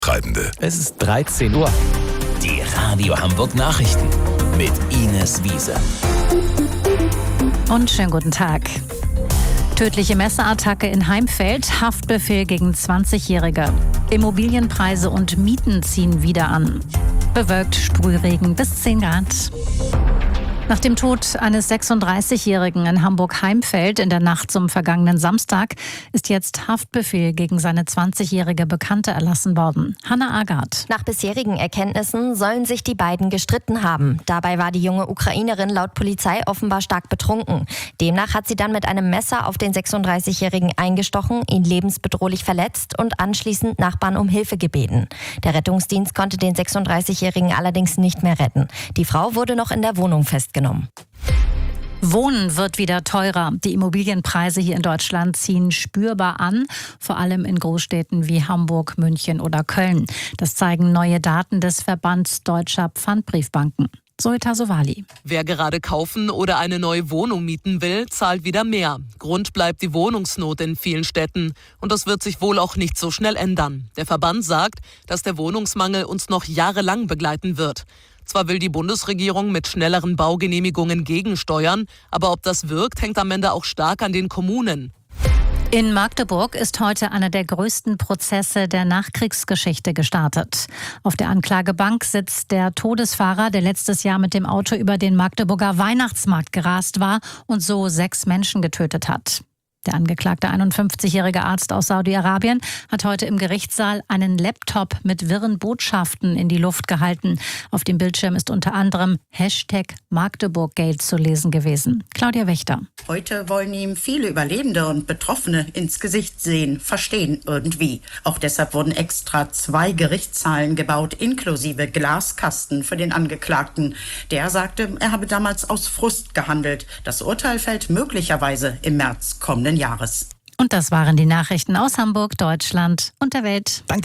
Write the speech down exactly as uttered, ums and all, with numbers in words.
Treibende. Es ist dreizehn Uhr. Die Radio Hamburg Nachrichten mit Ines Wiese. Und schönen guten Tag. Tödliche Messerattacke in Heimfeld, Haftbefehl gegen zwanzigjährige. Immobilienpreise und Mieten ziehen wieder an. Bewölkt, Sprühregen bis zehn Grad. Nach dem Tod eines sechsunddreißigjährigen in Hamburg-Heimfeld in der Nacht zum vergangenen Samstag ist jetzt Haftbefehl gegen seine zwanzigjährige Bekannte erlassen worden. Hanna Agard. Nach bisherigen Erkenntnissen sollen sich die beiden gestritten haben. Dabei war die junge Ukrainerin laut Polizei offenbar stark betrunken. Demnach hat sie dann mit einem Messer auf den sechsunddreißigjährigen eingestochen, ihn lebensbedrohlich verletzt und anschließend Nachbarn um Hilfe gebeten. Der Rettungsdienst konnte den sechsunddreißigjährigen allerdings nicht mehr retten. Die Frau wurde noch in der Wohnung festgenommen. Wohnen wird wieder teurer. Die Immobilienpreise hier in Deutschland ziehen spürbar an, vor allem in Großstädten wie Hamburg, München oder Köln. Das zeigen neue Daten des Verbands Deutscher Pfandbriefbanken. Zoe Tasovali. Wer gerade kaufen oder eine neue Wohnung mieten will, zahlt wieder mehr. Grund bleibt die Wohnungsnot in vielen Städten. Und das wird sich wohl auch nicht so schnell ändern. Der Verband sagt, dass der Wohnungsmangel uns noch jahrelang begleiten wird. Zwar will die Bundesregierung mit schnelleren Baugenehmigungen gegensteuern, aber ob das wirkt, hängt am Ende auch stark an den Kommunen. In Magdeburg ist heute einer der größten Prozesse der Nachkriegsgeschichte gestartet. Auf der Anklagebank sitzt der Todesfahrer, der letztes Jahr mit dem Auto über den Magdeburger Weihnachtsmarkt gerast war und so sechs Menschen getötet hat. Der angeklagte einundfünfzigjährige Arzt aus Saudi-Arabien hat heute im Gerichtssaal einen Laptop mit wirren Botschaften in die Luft gehalten. Auf dem Bildschirm ist unter anderem Hashtag Magdeburggate zu lesen gewesen. Claudia Wächter. Heute wollen ihm viele Überlebende und Betroffene ins Gesicht sehen, verstehen irgendwie. Auch deshalb wurden extra zwei Gerichtssaalen gebaut, inklusive Glaskasten für den Angeklagten. Der sagte, er habe damals aus Frust gehandelt. Das Urteil fällt möglicherweise im März kommenden Jahres. Und das waren die Nachrichten aus Hamburg, Deutschland und der Welt. Danke.